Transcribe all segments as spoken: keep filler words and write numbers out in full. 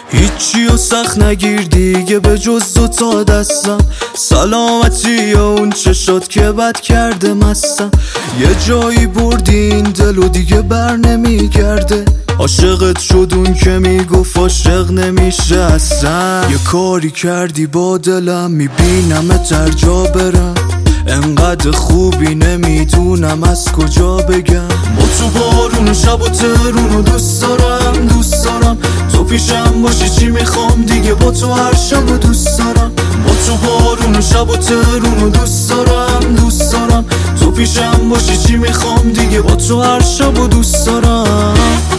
هیچی و سخت نگیر دیگه به جز دوتا دستم، سلامتی یا اون چشات که بد کرده مستم. یه جایی بردی این دل و دیگه بر نمیگرده، عاشقت شد اون که میگفت عاشق نمیشه اصلا. یه کاری کردی با دلم میبینم تر جا برم، انقدر خوبی نمیدونم از کجا بگم. با تو بارون شب و ترونو دوست دارم دوست دارم، تو پیشم باشی چی میخوام دیگه با تو هر شب و دوست دارم. با تو بارون شب و ترونو دوست دارم دوست دارم، تو پیشم باشی چی میخوام دیگه با تو هر شب و دوست دارم.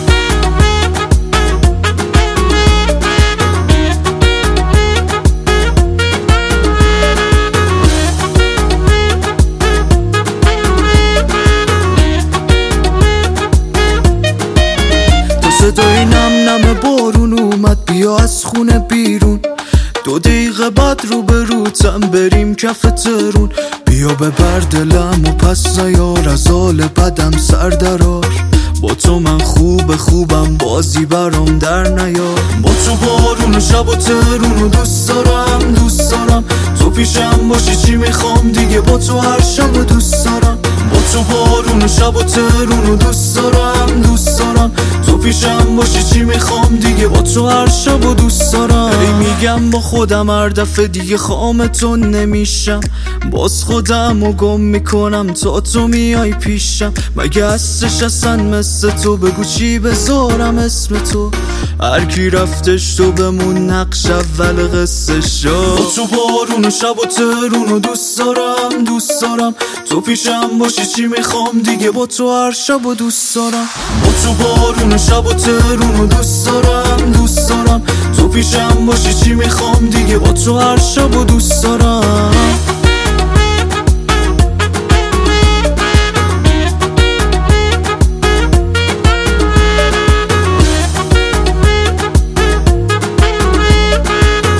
صدای نم نم بارون اومد بیا از خونه بیرون، دو دقیقه بعد رو به روتم بریم کف ترون. بیا ببر دلم و پس نیار از حال بدم سر درار، با تو من خوب خوبم بازی برام در نیار. با تو بارون شب و ترون دوست دارم دوست دارم، تو پیشم باشی چی میخوام دیگه با تو هر شب و دوست دارم. با تو بارون شب و ترون دوست دارم دوست دارم، تو پیشم باشی چی میخوام دیگه با تو هر شب و دوست دارم. ای میگم با خودم هر دفعه دیگه خامتون نمیشم، باز خودم رو گم میکنم تا تو میای پیشم. مگه هستش اصلا مثل تو بگو چی بذارم اسم تو، هر کی رفتش تو بمون نقش اول قصه شو. با تو بارون شب و ترون دوست دارم دوست دارم، تو پیشم باشی چی میخوام دیگه با تو هر شب و دوست دارم. با تو بارون شب و ترون دوست دارم دوست دارم، تو پیشم باشی چی میخوام دیگه با تو هر شب و دوست دارم.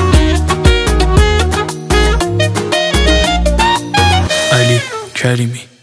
علی کریمی.